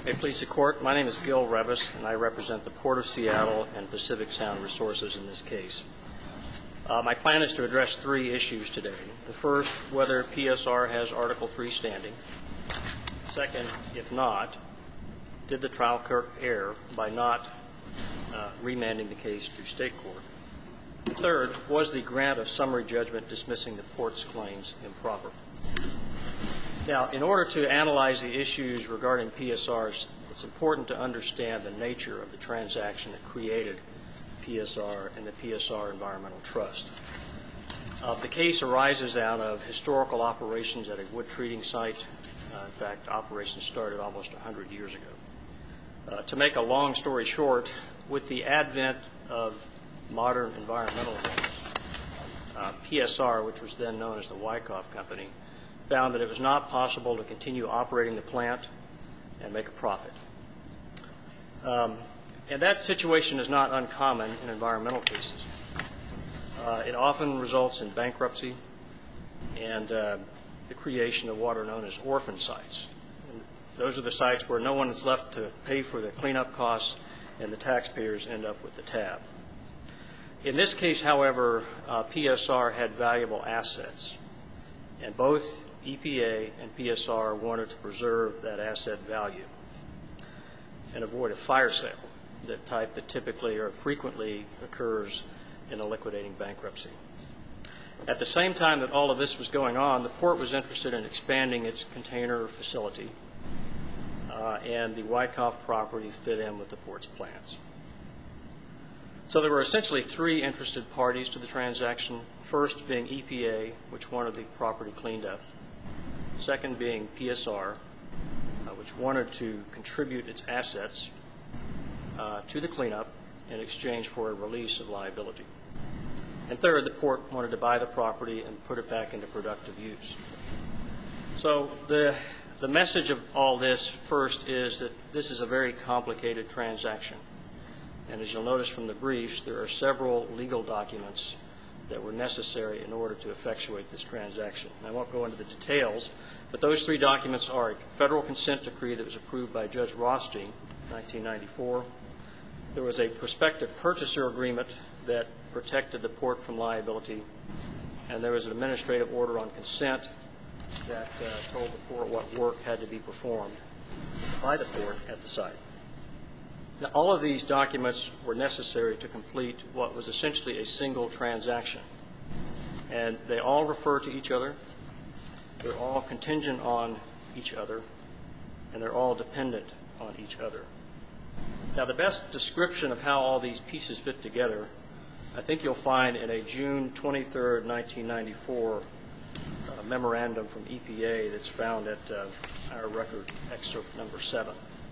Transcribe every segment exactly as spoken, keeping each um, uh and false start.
May it please the Court, my name is Gil Revis, and I represent the Port of Seattle and Pacific Sound Resources in this case. Uh, my plan is to address three issues today. The first, whether P S R has Article three standing. Second, if not, did the trial court err by not uh, remanding the case to state court? Third, was the grant of summary judgment dismissing the Port's claims improper? Now, in order to analyze the issues regarding P S Rs, it's important to understand the nature of the transaction that created P S R and the P S R Environmental Trust. Uh, the case arises out of historical operations at a wood treating site. Uh, in fact, operations started almost one hundred years ago. Uh, to make a long story short, with the advent of modern environmental laws, uh, P S R, which was then known as the Wyckoff Company, found that it was not possible to continue operating the plant and make a profit. Um, and that situation is not uncommon in environmental cases. Uh, it often results in bankruptcy and uh, the creation of what are known as orphan sites. And those are the sites where no one is left to pay for the cleanup costs and the taxpayers end up with the tab. In this case, however, uh, P S R had valuable assets, and both E P A and P S R wanted to preserve that asset value and avoid a fire sale, the type that typically or frequently occurs in a liquidating bankruptcy. At the same time that all of this was going on, the Port was interested in expanding its container facility, uh, and the Wyckoff property fit in with the Port's plans. So there were essentially three interested parties to the transaction, first being E P A, which wanted the property cleaned up, second being P S R, uh, which wanted to contribute its assets uh, to the cleanup in exchange for a release of liability. And third, the Port wanted to buy the property and put it back into productive use. So the, the message of all this first is that this is a very complicated transaction. And as you'll notice from the briefs, there are several legal documents that were necessary in order to effectuate this transaction. And I won't go into the details, but those three documents are a federal consent decree that was approved by Judge Rothstein in nineteen ninety-four. There was a prospective purchaser agreement that protected the Port from liability, and there was an administrative order on consent that uh, told the Port what work had to be performed by the Port at the site. Now, all of these documents were necessary to complete what was essentially a single transaction. And they all refer to each other, they're all contingent on each other, and they're all dependent on each other. Now, the best description of how all these pieces fit together, I think you'll find in a June twenty-third, nineteen ninety-four uh, memorandum from E P A that's found at uh, our record excerpt number seven.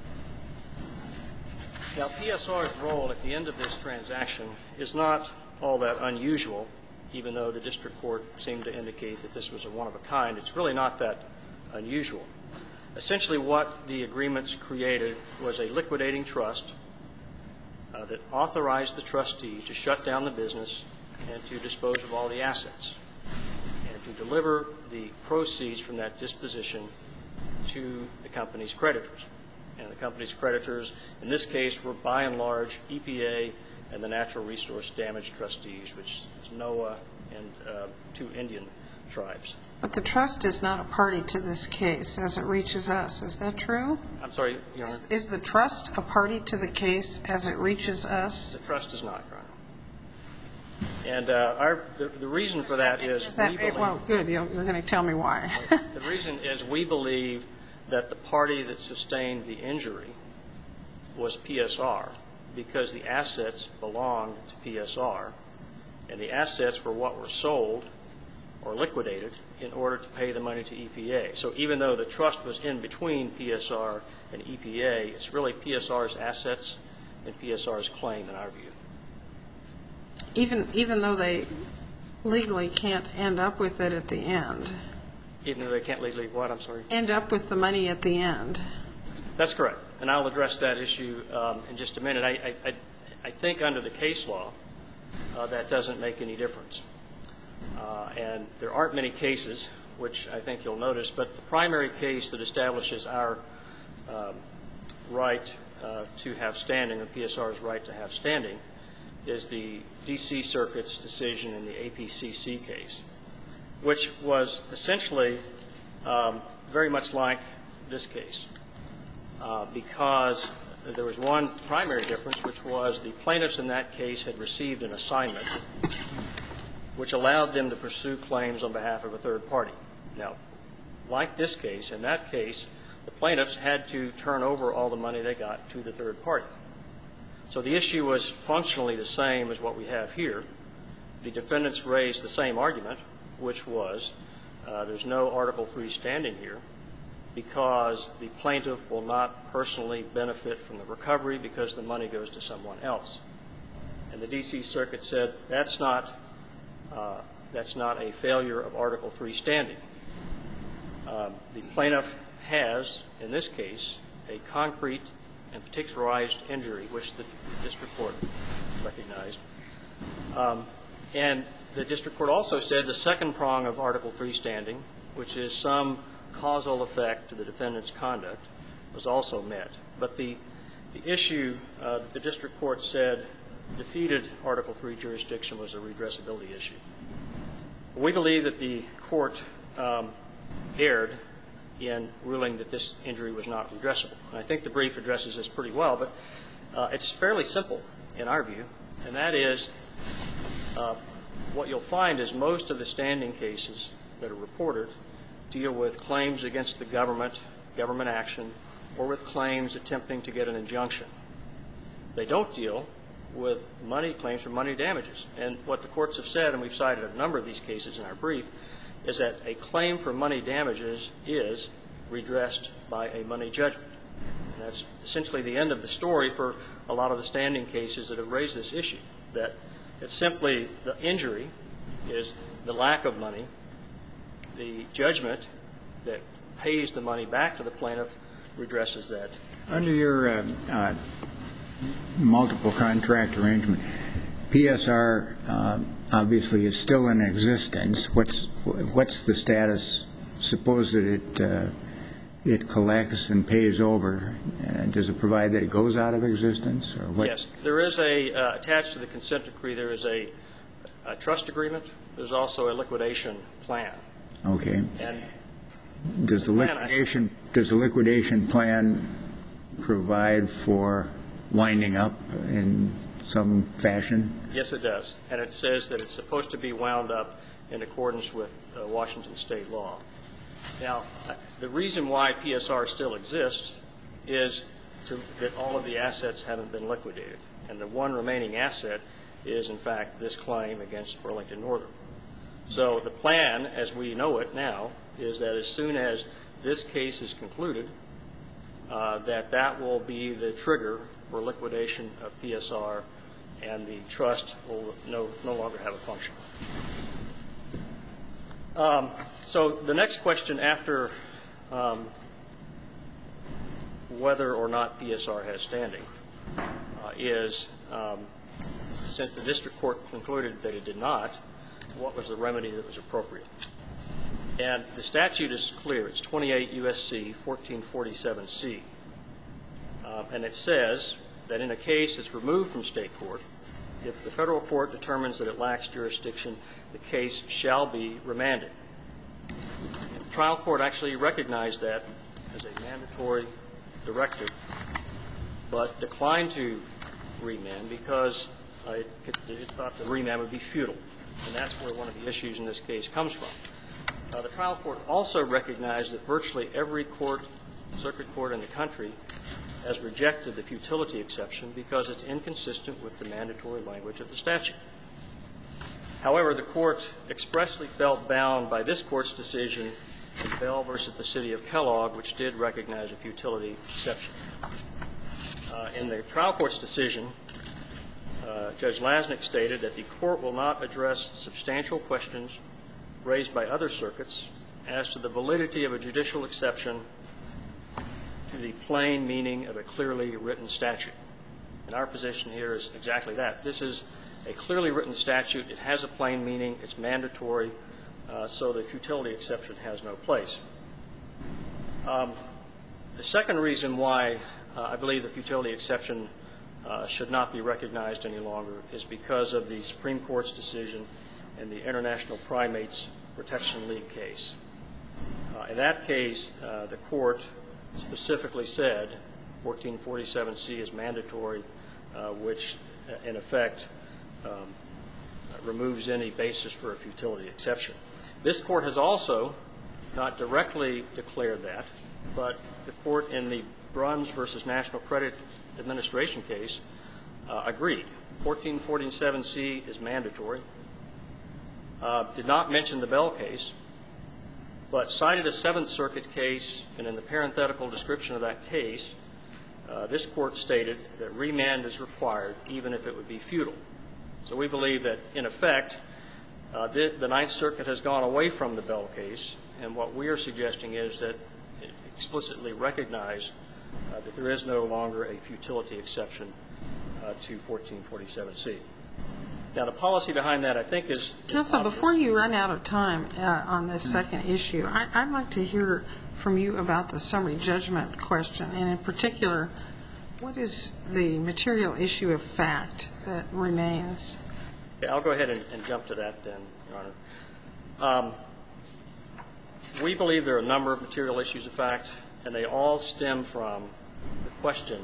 Now, P S R's role at the end of this transaction is not all that unusual, even though the district court seemed to indicate that this was a one-of-a-kind. It's really not that unusual. Essentially, what the agreements created was a liquidating trust uh, that authorized the trustee to shut down the business and to dispose of all the assets and to deliver the proceeds from that disposition to the company's creditors. And the company's creditors, in this case, were by and large E P A and the Natural Resource Damage Trustees, which is NOAA and uh, two Indian tribes. But the trust is not a party to this case as it reaches us. Is that true? I'm sorry, Your Honor? Is the trust a party to the case as it reaches us? The trust is not, Your Honor. And uh, our, the, the reason for that is, is that, we believe, well, good. You're going to tell me why. The reason is we believe that the party that sustained the injury was P S R because the assets belonged to P S R, and the assets were what were sold or liquidated in order to pay the money to E P A. So even though the trust was in between P S R and E P A, it's really P S R's assets and P S R's claim in our view. Even, even though they legally can't end up with it at the end? Even though they can't legally what? I'm sorry? End up with the money at the end. That's correct. And I'll address that issue um, in just a minute. I, I, I think under the case law, uh, that doesn't make any difference. Uh, and there aren't many cases, which I think you'll notice, but the primary case that establishes our um, right uh, to have standing, or P S R's right to have standing, is the D C Circuit's decision in the A P C C case, which was essentially um, very much like this case, uh, because there was one primary difference, which was the plaintiffs in that case had received an assignment which allowed them to pursue claims on behalf of a third party. Now, like this case, in that case, the plaintiffs had to turn over all the money they got to the third party. So the issue was functionally the same as what we have here. The defendants raised the same argument, which was uh, there's no Article three standing here because the plaintiff will not personally benefit from the recovery because the money goes to someone else. And the D C Circuit said that's not, uh, that's not a failure of Article three standing. Um, the plaintiff has, in this case, a concrete and particularized injury, which the district court recognized. Um, and the district court also said the second prong of Article three standing, which is some causal effect to the defendant's conduct, was also met. But the, the issue uh, that the district court said defeated Article three jurisdiction was a redressability issue. We believe that the court um, erred in ruling that this injury was not redressable. And I think the brief addresses this pretty well, but uh, it's fairly simple in our view, and that is uh, what you'll find is most of the standing cases that are reported deal with claims against the government, government action, or with claims attempting to get an injunction. They don't deal with money claims for money damages. And what the courts have said, and we've cited a number of these cases in our brief, is that a claim for money damages is redressed by a money judgment. And that's essentially the end of the story for a lot of the standing cases that have raised this issue, that it's simply the injury is the lack of money, the judgment that pays the money back to the plaintiff redresses that. Under your uh, uh, multiple contract arrangement, P S R uh, obviously is still in existence. What's what's the status? Suppose that it uh, it collects and pays over. Uh, does it provide that it goes out of existence, or what? Yes, there is a uh, attached to the consent decree. There is a, a trust agreement. There's also a liquidation plan. Okay. And does the liquidation does the liquidation plan provide for winding up in some fashion? Yes, it does. And it says that it's supposed to be wound up in accordance with uh, Washington state law. Now, the reason why P S R still exists is to, that all of the assets haven't been liquidated. And the one remaining asset is, in fact, this claim against Burlington Northern. So the plan, as we know it now, is that as soon as this case is concluded, uh, that that will be the trigger for liquidation of P S R, and the trust will no, no longer have a function. Um, so the next question after um, whether or not P S R has standing uh, is, um, since the district court concluded that it did not, what was the remedy that was appropriate? And the statute is clear. It's twenty-eight U S C fourteen forty-seven C. Um, and it says that in a case that's removed from state court, if the federal court determines that it lacks jurisdiction, the case shall be remanded. The trial court actually recognized that as a mandatory directive, but declined to remand because uh, it, it thought the remand would be futile. And that's where one of the issues in this case comes from. Uh, the trial court also recognized that virtually every court, circuit court in the country, has rejected the futility exception because it's inconsistent with the mandatory language of the statute. However, the court expressly felt bound by this court's decision in Bell versus the City of Kellogg, which did recognize a futility exception. Uh, in the trial court's decision, uh, Judge Lasnik stated that the court will not address substantial questions raised by other circuits as to the validity of a judicial exception to the plain meaning of a clearly written statute. And our position here is exactly that. This is a clearly written statute. It has a plain meaning. It's mandatory. Uh, so the futility exception has no place. Um, the second reason why uh, I believe the futility exception uh, should not be recognized any longer is because of the Supreme Court's decision in the International Primates Protection League case. Uh, in that case, uh, the court specifically said fourteen forty-seven C is mandatory, uh, which uh, in effect um, removes any basis for a futility exception. This court has also not directly declared that, but the court in the Bruns versus National Credit Administration case uh, agreed. fourteen forty-seven C is mandatory. Uh, did not mention the Bell case, but cited a Seventh Circuit case, and in the parenthetical description of that case, uh, this court stated that remand is required even if it would be futile. So we believe that, in effect, uh, the, the Ninth Circuit has gone away from the Bell case, and what we are suggesting is that it explicitly recognize uh, that there is no longer a futility exception uh, to fourteen forty-seven C. Now, the policy behind that, I think, is... Counsel, before you run out of time uh, on this second issue, I, I'd like to hear from you about the summary judgment question, and in particular, what is the material issue of fact that remains? Okay, I'll go ahead and, and jump to that then, Your Honor. Um, we believe there are a number of material issues of fact, and they all stem from the question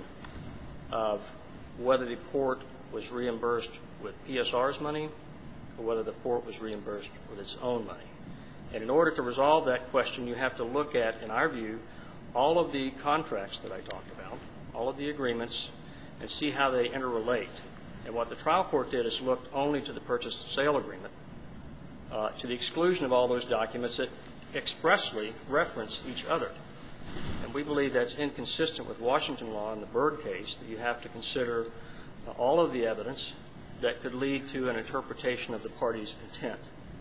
of whether the port was reimbursed with P S R's money or whether the port was reimbursed with its own money. And in order to resolve that question, you have to look at, in our view, all of the contracts that I talked about, all of the agreements, and see how they interrelate. And what the trial court did is looked only to the purchase and sale agreement, uh, to the exclusion of all those documents that expressly reference each other. And we believe that's inconsistent with Washington law in the Byrd case, that you have to consider uh, all of the evidence that could lead to an interpretation of the party's intent.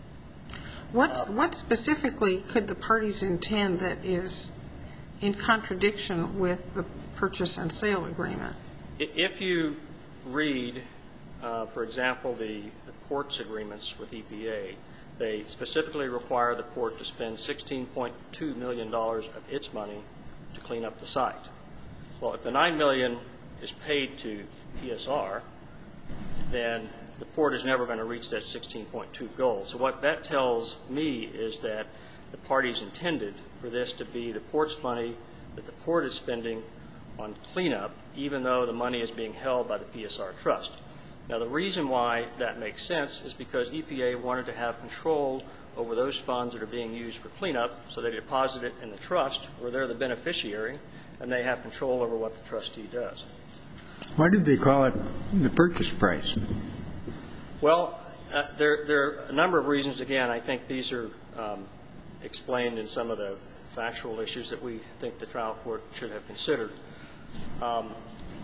What, what specifically could the parties intend that is in contradiction with the purchase and sale agreement? If you read, uh, for example, the, the port's agreements with E P A, they specifically require the port to spend sixteen point two million dollars of its money to clean up the site. Well, if the nine million dollars is paid to P S R, then the port is never going to reach that sixteen point two goal. So what that tells me is that the parties intended for this to be the port's money that the port is spending on cleanup, even though the money is being held by the P S R trust. Now, the reason why that makes sense is because E P A wanted to have control over those funds that are being used for cleanup, so they deposit it in the trust where they're the beneficiary, and they have control over what the trustee does. Why did they call it the purchase price? Well, uh, there, there are a number of reasons. Again, I think these are um, explained in some of the factual issues that we think the trial court should have considered. Um,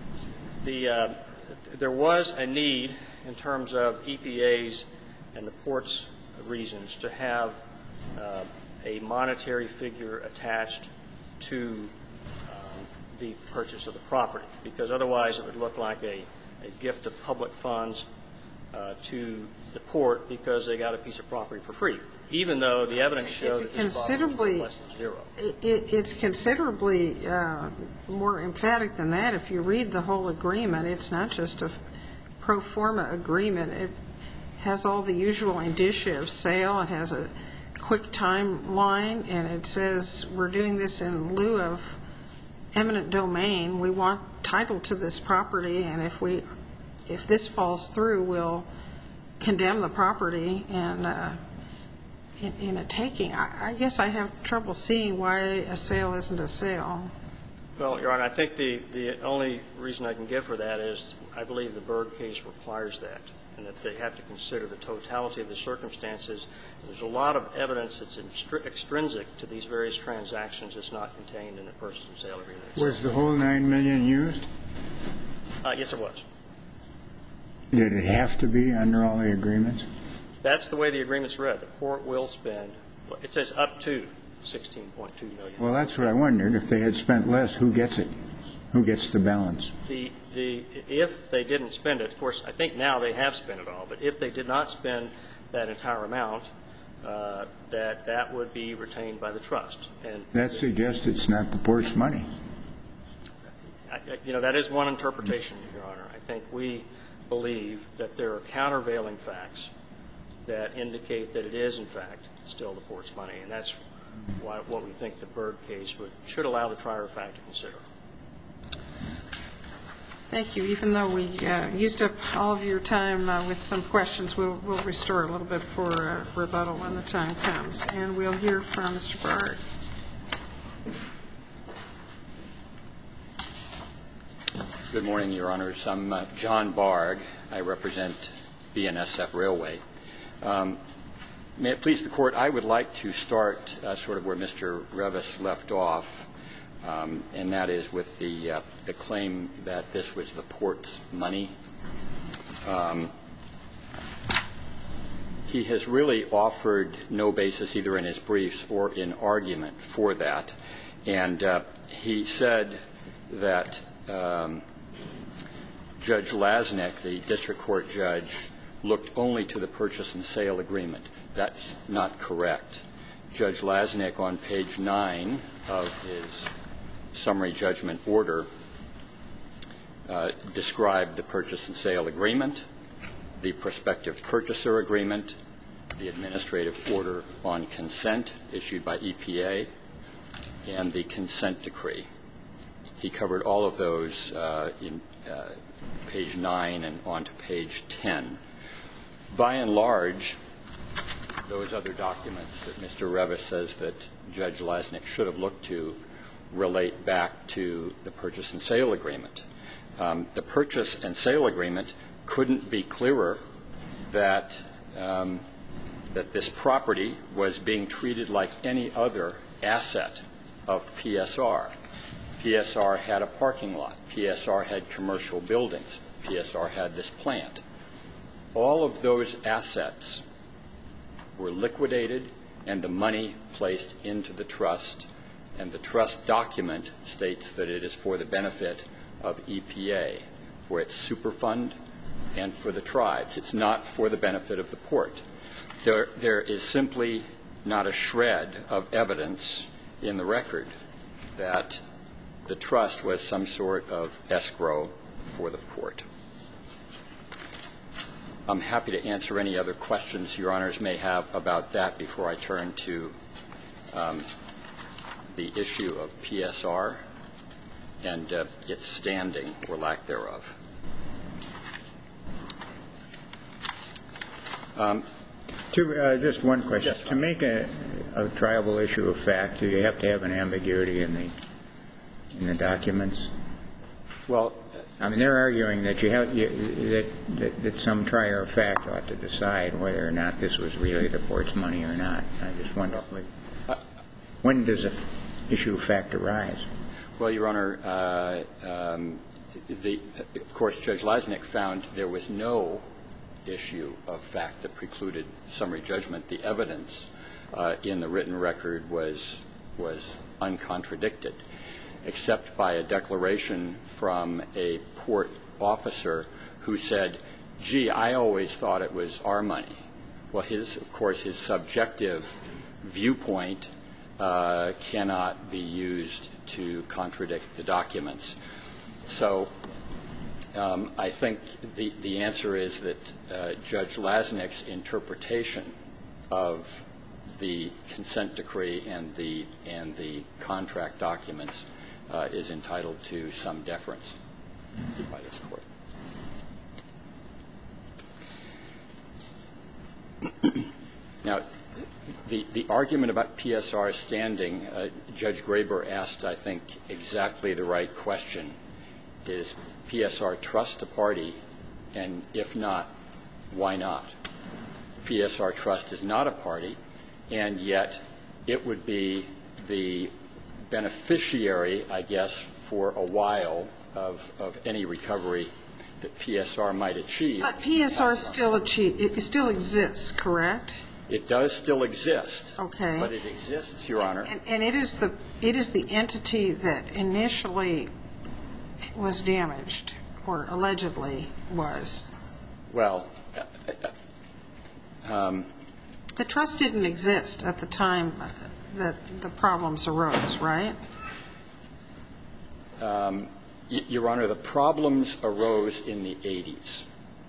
the, uh, there was a need in terms of E P A's and the port's reasons to have uh, a monetary figure attached to the purchase of the property, because otherwise it would look like a, a gift of public funds uh, to the port because they got a piece of property for free, even though the evidence showed that this property was less than zero. It, it's considerably uh, more emphatic than that. If you read the whole agreement, it's not just a pro forma agreement. It has all the usual indicia of sale. It has a quick timeline, and it says we're doing this in lieu of eminent domain. We want title to this property, and if we, if this falls through, we'll condemn the property and uh, in, in a taking. I, I guess I have trouble seeing why a sale isn't a sale. Well, Your Honor, I think the, the only reason I can give for that is I believe the Byrd case requires that, and that they have to consider the totality of the circumstances. There's a lot of evidence that's extrinsic to these various transactions that's not contained in the purchase and sale agreement itself. Was the whole nine million used? Uh, yes, it was. Did it have to be under all the agreements? That's the way the agreement's read. The port will spend, it says up to sixteen point two million dollars. Well, that's what I wondered. If they had spent less, who gets it? Who gets the balance? The, the, if they didn't spend it, of course, I think now they have spent it all, but if they did not spend that entire amount, uh, that that would be retained by the trust. And that suggests it's not the port's money. I, I, you know, that is one interpretation, Your Honor. I think we believe that there are countervailing facts that indicate that it is, in fact, still the port's money, and that's why, what we think the Berg case would, should allow the trier of fact to consider. Thank you. Even though we uh, used up all of your time uh, with some questions, we'll, we'll restore a little bit for uh, rebuttal when the time comes. And we'll hear from Mister Bard. Good morning, Your Honors. I'm uh, John Barg. I represent B N S F Railway. Um, may it please the Court, I would like to start uh, sort of where Mister Revis left off, um, and that is with the, uh, the claim that this was the port's money. Um, he has really offered no basis either in his briefs or in argument for that. And uh, he said that um, Judge Lasnik, the district court judge, looked only to the purchase and sale agreement. That's not correct. Judge Lasnik, on page nine of his summary judgment order, uh, described the purchase and sale agreement, the prospective purchaser agreement, the administrative order on consent issued by E P A, and the consent decree. He covered all of those uh, in uh, page nine and on to page ten. By and large, those other documents that Mister Revis says that Judge Lasnik should have looked to relate back to the purchase and sale agreement. Um, the purchase and sale agreement couldn't be clearer that um, that this property was being treated like any other asset of P S R. P S R had a parking lot. P S R had commercial buildings. P S R had this plant. All of those assets were liquidated and the money placed into the trust, and the trust document states that it is for the benefit of E P A, for its superfund and for the tribes. It's not for the benefit of the port. There, there is simply not a shred of evidence in the record that the trust was some sort of escrow for the port. I'm happy to answer any other questions Your Honors may have about that before I turn to um, the issue of P S R and uh, its standing or lack thereof. Um, To, uh, just one question. Yes, to make a, a triable issue of fact, do you have to have an ambiguity in the in the documents? well, I mean, they're arguing that you have you, that, that that some trier of fact ought to decide whether or not this was really the port's money or not. I just wonder uh, when does an issue of fact arise? Well, Your Honor, uh, um, the, of course, Judge Lasnik found there was no issue of fact that precluded summary judgment. The evidence uh, in the written record was was uncontradicted, except by a declaration from a port officer who said, gee, I always thought it was our money. Well, his, of course, his subjective viewpoint uh, cannot be used to contradict the documents. So um, I think the, the answer is that uh, Judge Lasnik's interpretation of the consent decree and the, and the contract documents Uh, is entitled to some deference by this Court. Now, the, the argument about P S R standing, uh, Judge Graber asked, I think, exactly the right question. Is P S R trust a party, and if not, why not? P S R Trust is not a party, and yet it would be the beneficiary, I guess, for a while of, of any recovery that P S R might achieve. But P S R still achieve, it still exists, correct? It does still exist. Okay. But it exists, Your Honor. And, and it is the it is the entity that initially was damaged, or allegedly was. Well, um, the trust didn't exist at the time that the problems arose, right? Um, Your Honor, the problems arose in the eighties.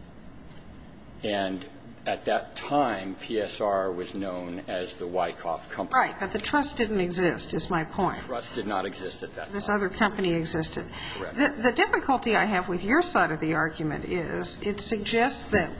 And at that time, P S R was known as the Wyckoff Company. Right, but the trust didn't exist, is my point. The trust did not exist at that time. This other company existed. Correct. The, the difficulty I have with your side of the argument is it suggests that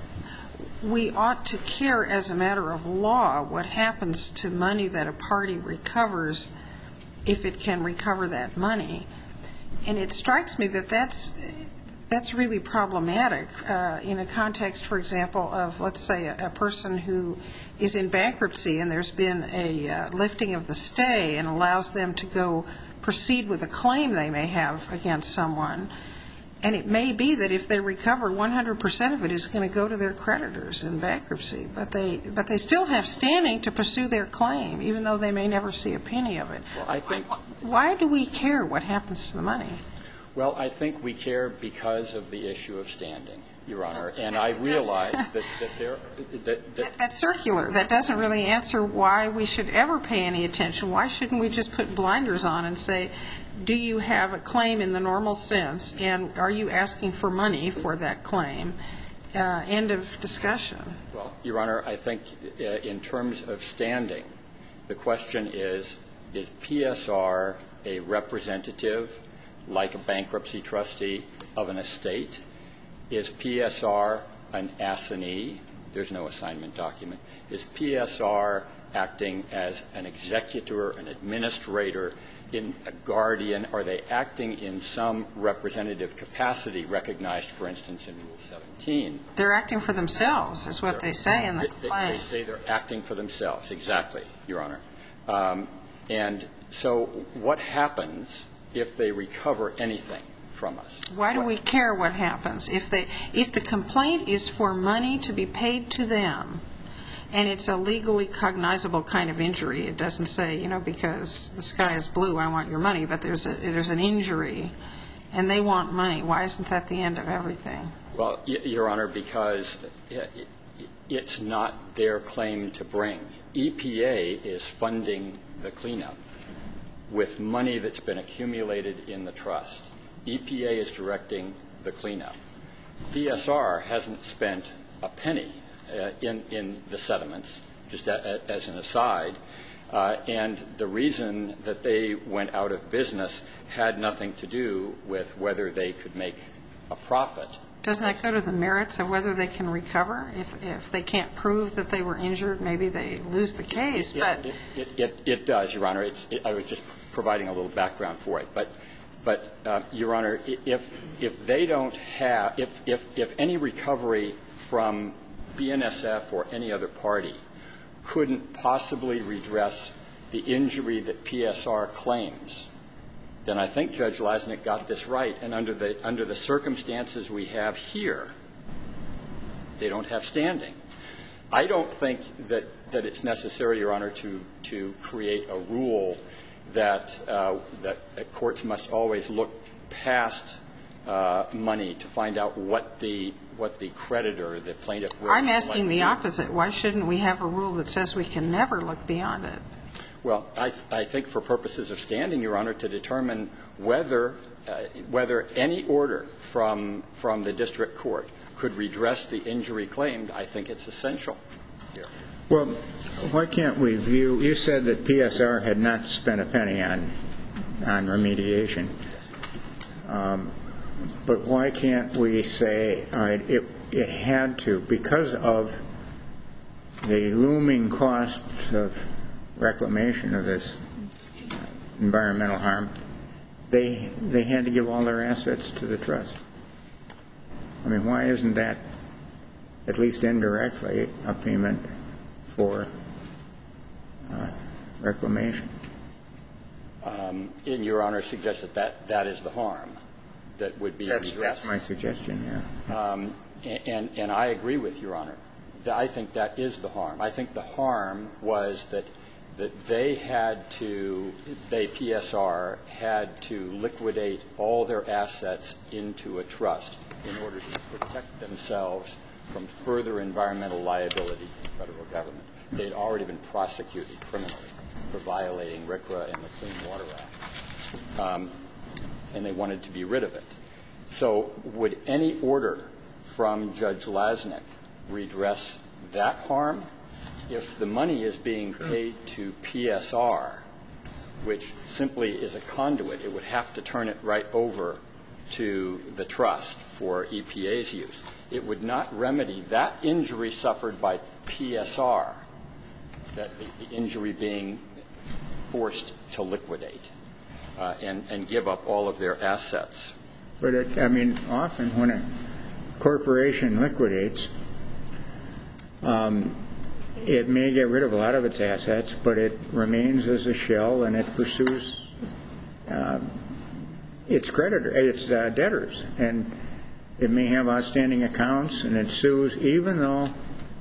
we ought to care as a matter of law what happens to money that a party recovers if it can recover that money. And it strikes me that that's, that's really problematic uh, in a context, for example, of, let's say, a, a person who is in bankruptcy and there's been a uh, lifting of the stay and allows them to go proceed with a claim they may have against someone. And it may be that if they recover, one hundred percent of it is going to go to their creditors in bankruptcy. But they, but they still have standing to pursue their claim, even though they may never see a penny of it. Well, I think. Why do we care what happens to the money? Well, I think we care because of the issue of standing, Your Honor. And I realize that, that there that, that That's circular. That doesn't really answer why we should ever pay any attention. Why shouldn't we just put blinders on and say, do you have a claim in the normal sense, and are you asking for money for that claim? Uh, end of discussion. Well, Your Honor, I think uh, in terms of standing, the question is, is P S R a representative, like a bankruptcy trustee, of an estate? Is P S R an assignee? There's no assignment document. Is P S R acting as an executor, an administrator, in a guardian? Are they acting in some representative capacity recognized, for instance, in Rule seventeen? They're acting for themselves, is what they say in the They, complaint. they say they're acting for themselves, exactly, Your Honor. Um, and so what happens if they recover anything from us? Why do What- we care what happens? If they, if the complaint is for money to be paid to them, and it's a legally cognizable kind of injury, it doesn't say, you know, because the sky is blue, I want your money, but there's a, there's an injury, and they want money. Why isn't that the end of everything? Well, y- Your Honor, because it's not their claim to bring. E P A is funding the cleanup with money that's been accumulated in the trust. E P A is directing the cleanup. P S R hasn't spent a penny uh, in, in the settlements, just a, a, as an aside. Uh, and the reason that they went out of business had nothing to do with whether they could make a profit. Doesn't that go to the merits of whether they can recover? If, if they can't prove that they were injured, maybe they lose the case. It, but it, it, it, it does, Your Honor. It's, it, I was just providing a little background for it. But, but uh, Your Honor, if, if they don't have, if, if, if any recovery from B N S F or any other party couldn't possibly redress the injury that P S R claims, then I think Judge Lasnik got this right. And under the, under the circumstances we have here, they don't have standing. I don't think that, that it's necessary, Your Honor, to, to create a rule that, uh, that, that courts must always look past uh, money to find out what the, what the creditor, the plaintiff, will I'm asking the do. opposite. Why shouldn't we have a rule that says we can never look beyond it? Well, I, th- I think for purposes of standing, Your Honor, to determine whether, uh, whether any order from, from the district court could redress the injury claimed, I think it's essential here. Well, why can't we view, you said that P S R had not spent a penny on, on remediation. Um, but why can't we say, all right, it, it had to, because of the looming costs of reclamation of this environmental harm, they they had to give all their assets to the trust. I mean, why isn't that, at least indirectly, a payment for uh, reclamation? Um, and Your Honor suggests that, that that is the harm that would be That's, redressed. that's my suggestion, yeah. Um, and, and I agree with Your Honor. I think that is the harm. I think the harm was that that they had to, they, P S R, had to liquidate all their assets into a trust in order to protect themselves from further environmental liability to the federal government. They had already been prosecuted criminally for violating R C R A and the Clean Water Act. Um, and they wanted to be rid of it. So would any order from Judge Lasnik redress that harm? If the money is being paid to P S R, which simply is a conduit, it would have to turn it right over to the trust for E P A's use. It would not remedy that injury suffered by P S R, that the, the injury being forced to liquidate uh, and, and give up all of their assets. But, it, I mean, often when a corporation liquidates, um, it may get rid of a lot of its assets, but it remains as a shell and it pursues uh, its creditor, its uh, debtors, and it may have outstanding accounts, and it sues even though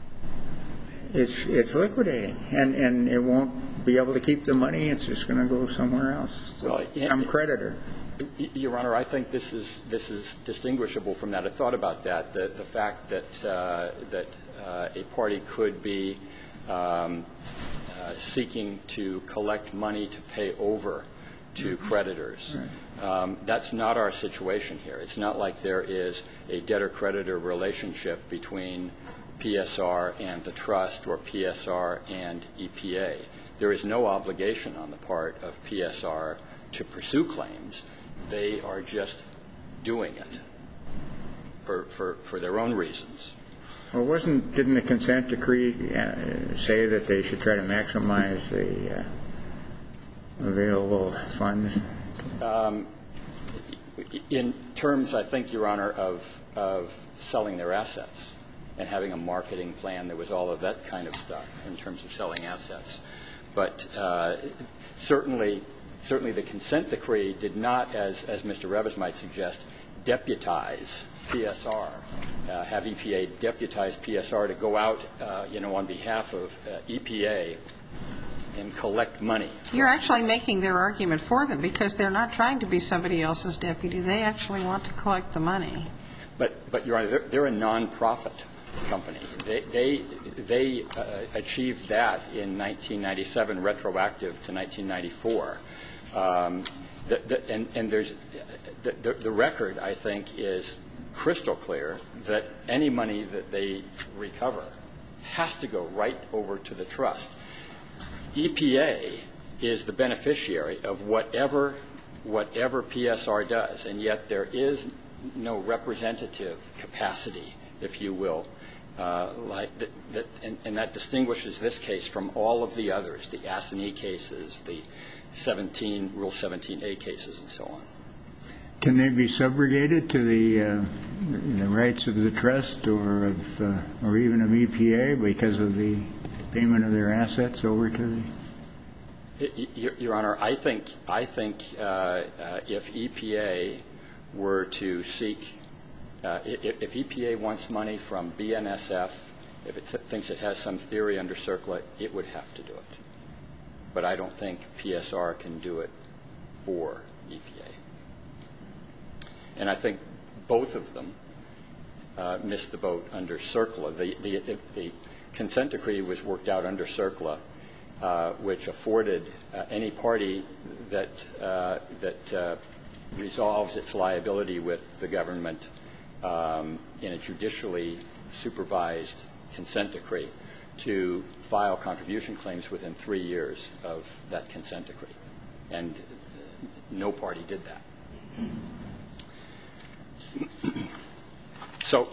it's it's liquidating, and and it won't be able to keep the money. It's just going to go somewhere else, Well, some it, creditor. Your Honor, I think this is this is distinguishable from that. I thought about that. The the fact that uh, that uh, a party could be um, uh, seeking to collect money to pay over to creditors. Right. Um, that's not our situation here. It's not like there is a debtor-creditor relationship between P S R and the trust or P S R and E P A. There is no obligation on the part of P S R to pursue claims. They are just doing it for, for, for their own reasons. Well, wasn't didn't the consent decree uh, say that they should try to maximize the uh, available funds? Um, in terms, I think, Your Honor, of, of selling their assets and having a marketing plan, there was all of that kind of stuff in terms of selling assets. But uh, certainly, certainly the consent decree did not, as, as Mister Revis might suggest, deputize P S R, uh, have E P A deputize P S R to go out, uh, you know, on behalf of uh, E P A and collect money. You're actually making their argument for them because they're not trying to be somebody else's deputy. They actually want to collect the money. But, but Your Honor, they're, they're a nonprofit company. They, they, they uh, achieved that in nineteen ninety-seven, retroactive to nineteen ninety-four. Um, the, the, and, and there's the, the, the record, I think, is crystal clear that any money that they recover has to go right over to the trust. E P A is the beneficiary of whatever whatever P S R does, and yet there is no representative capacity, if you will, uh, like that, that, and, and that distinguishes this case from all of the others, the Assanee cases, the seventeen Rule seventeen A cases, and so on. Can they be subrogated to the uh, the rights of the trust or of uh, or even of E P A because of the payment of their assets over to the? Your, Your Honor, I think I think uh, uh, if E P A were to seek, uh, if, if E P A wants money from B N S F, if it thinks it has some theory under CERCLA, it would have to do it. But I don't think P S R can do it for E P A. And I think both of them uh, missed the boat under CERCLA. The, the, the consent decree was worked out under CERCLA, uh, which afforded uh, any party that, uh, that uh, resolves its liability with the government um, in a judicially supervised consent decree to file contribution claims within three years of that consent decree. And no party did that. So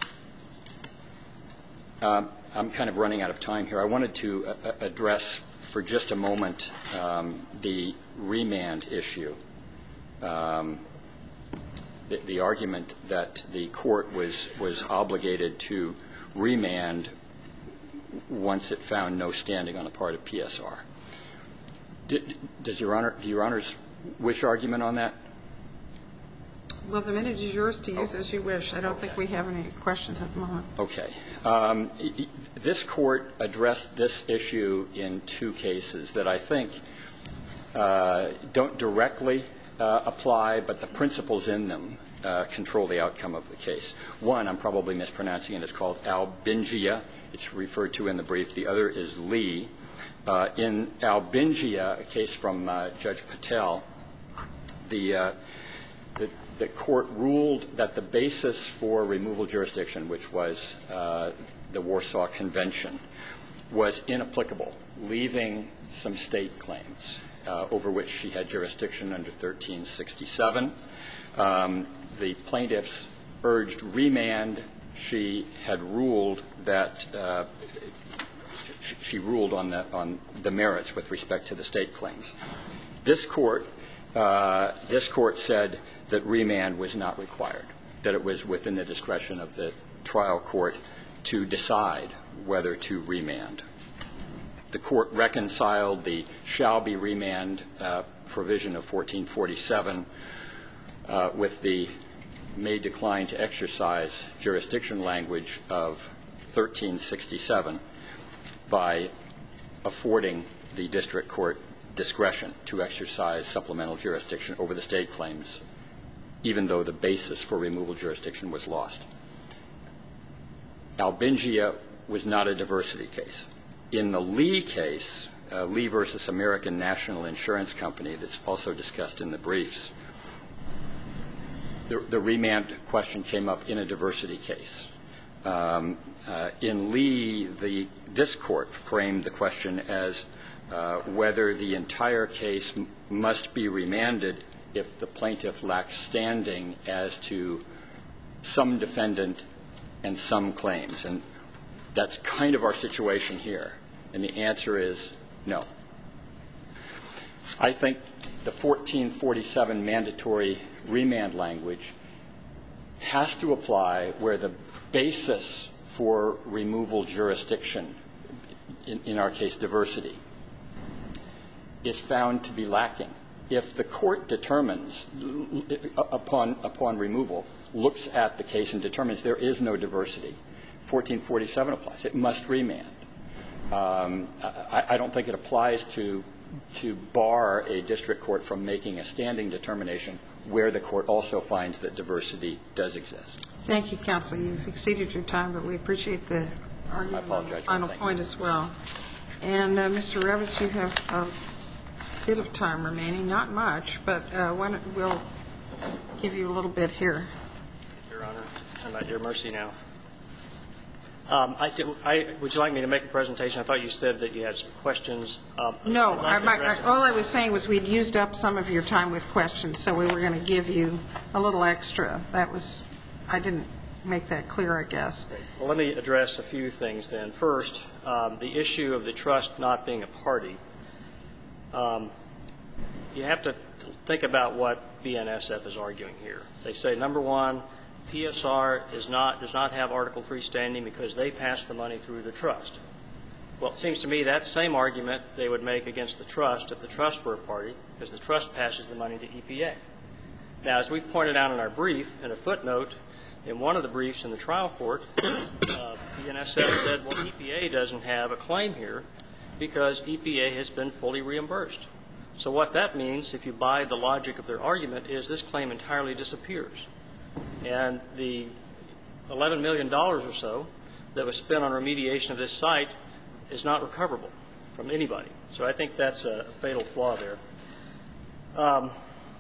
um, I'm kind of running out of time here. I wanted to uh, address for just a moment um, the remand issue, um, the, the argument that the court was, was obligated to remand once it found no standing on the part of P S R. Did, does Your Honor, do Your Honors wish argument on that? Well, the minute is yours to use Okay. as you wish. I don't Okay. think we have any questions at the moment. Okay. Um, this court addressed this issue in two cases that I think uh, don't directly uh, apply, but the principles in them uh, control the outcome of the case. One, I'm probably mispronouncing it, it's called Albingia. It's referred to in the brief. The other is Lee. Uh, in Albingia, a case from uh, Judge Patel, the uh, the, the court ruled that the basis for removal jurisdiction, which was uh, the Warsaw Convention, was inapplicable, leaving some state claims uh, over which she had jurisdiction under thirteen sixty-seven. Um, the plaintiffs urged remand. She had ruled that uh, she ruled on the, on the merits with respect to the state claims. This court, uh, this court said that remand was not required, that it was within the discretion of the trial court to decide whether to remand. The court reconciled the shall be remand uh, provision of fourteen forty-seven uh, with the may decline to exercise jurisdiction language of thirteen sixty-seven by affording the district court discretion to exercise supplemental jurisdiction over the state claims, even though the basis for removal jurisdiction was lost. Albingia was not a diversity case. In the Lee case, uh, Lee versus American National Insurance Company, that's also discussed in the briefs, the, the remand question came up in a diversity case. Um, uh, in Lee, the, this court framed the question as uh, whether the entire case m- must be remanded if the plaintiff lacks standing as to some defendant and some claims. And that's kind of our situation here. And the answer is no. I think the fourteen forty-seven mandatory remand language has to apply where the basis for removal jurisdiction, in, in our case diversity, is found to be lacking. If the court determines upon, upon removal, looks at the case and determines there is no diversity, fourteen forty-seven applies. It must remand. Um, I, I don't think it applies to, to bar a district court from making a standing determination where the court also finds that diversity does exist. Thank you, counsel. You've exceeded your time, but we appreciate the argument on the final point as well. And uh, Mister Revitz, you have a bit of time remaining, not much, but uh, when, we'll give you a little bit here. Your Honor, I'm at your mercy now. Um, I, I, would you like me to make a presentation? I thought you said that you had some questions. Um, no, like I, I, all I was saying was we'd used up some of your time with questions, so we were going to give you a little extra. That was, I didn't make that clear, I guess. Well, let me address a few things then. First, um, the issue of the trust not being a party. Um, you have to think about what B N S F is arguing here. They say, number one, P S R is not, does not have Article three standing because they passed the money through the trust. Well, it seems to me that same argument they would make against the trust if the trust were a party, because the trust passes the money to E P A. Now, as we pointed out in our brief, in a footnote, in one of the briefs in the trial court, uh, B N S F said, well, E P A doesn't have a claim here because E P A has been fully reimbursed. So what that means, if you buy the logic of their argument, is this claim entirely disappears. And the eleven million dollars or so that was spent on remediation of this site is not recoverable from anybody. So I think that's a fatal flaw there. Um,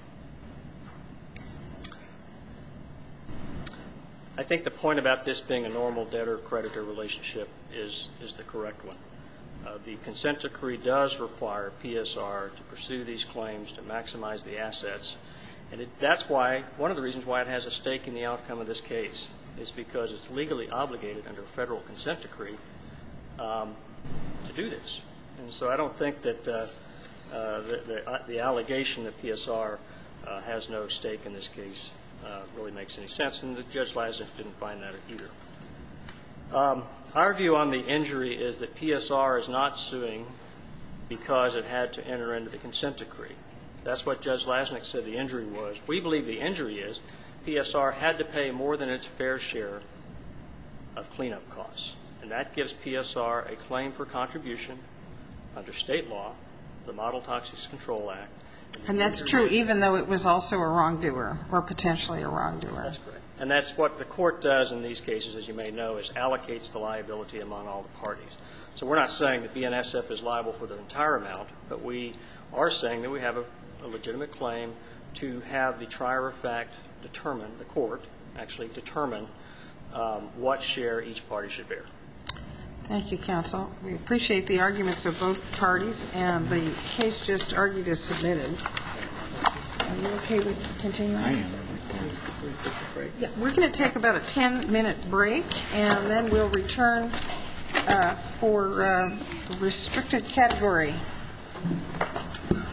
I think the point about this being a normal debtor-creditor relationship is, is the correct one. Uh, the consent decree does require P S R to pursue these claims to maximize the assets. And it, that's why, one of the reasons why it has a stake in the outcome of this case is because it's legally obligated under a federal consent decree um, to do this. And so I don't think that uh, uh, the, the, uh, the allegation that P S R uh, has no stake in this case uh, really makes any sense, and the Judge Lasnik didn't find that either. Um, our view on the injury is that P S R is not suing because it had to enter into the consent decree. That's what Judge Lasnik said the injury was. We believe the injury is P S R had to pay more than its fair share of cleanup costs. And that gives P S R a claim for contribution under state law, the Model Toxics Control Act. And, and that's true even though it was also a wrongdoer or potentially a wrongdoer. That's correct. And that's what the court does in these cases, as you may know, is allocates the liability among all the parties. So we're not saying that B N S F is liable for the entire amount, but we are saying that we have a, a legitimate claim to have the trier of fact determine, the court actually determine um, what share each party should bear. Thank you, counsel. We appreciate the arguments of both parties, and the case just argued is submitted. Are you okay with continuing? I am. Yeah, we're going to take about a ten-minute break, and then we'll return uh, for uh, restricted category.